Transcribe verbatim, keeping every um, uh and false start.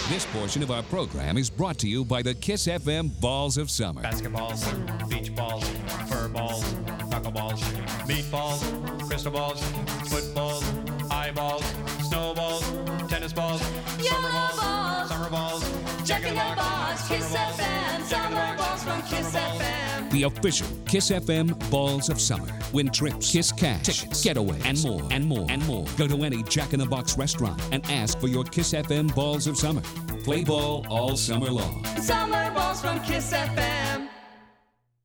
This portion of our program is brought to you by the Kiss F M Balls of Summer. Basketballs, beach balls, fur balls, knuckleballs, meatballs, crystal balls, footballs, eyeballs, snowballs, tennis balls, summer balls, summer balls, Jack in the Box, Kiss F M, summer balls from Kiss F M. The official Kiss F M Balls of Summer. Win trips, Kiss cash, tickets, getaway, and more, and more, and more. Go to any Jack in the Box restaurant and ask for your Kiss F M Balls of Summer. Play ball all summer long. Summer balls from Kiss F M.